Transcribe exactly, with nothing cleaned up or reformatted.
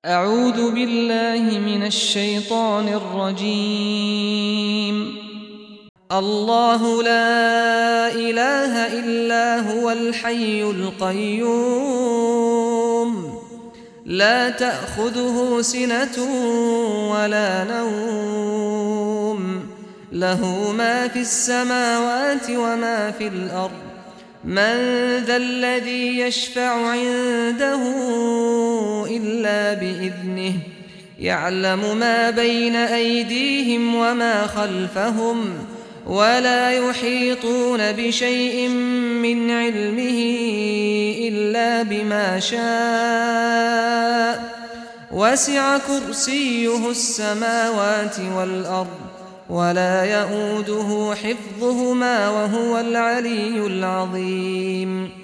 أعوذ بالله من الشيطان الرجيم. الله لا إله إلا هو الحي القيوم لا تأخذه سنة ولا نوم له ما في السماوات وما في الأرض من ذا الذي يشفع عنده إلا بإذنه يعلم ما بين أيديهم وما خلفهم ولا يحيطون بشيء من علمه إلا بما شاء وسع كرسيه السماوات والأرض ولا يؤوده حفظهما وهو العلي العظيم.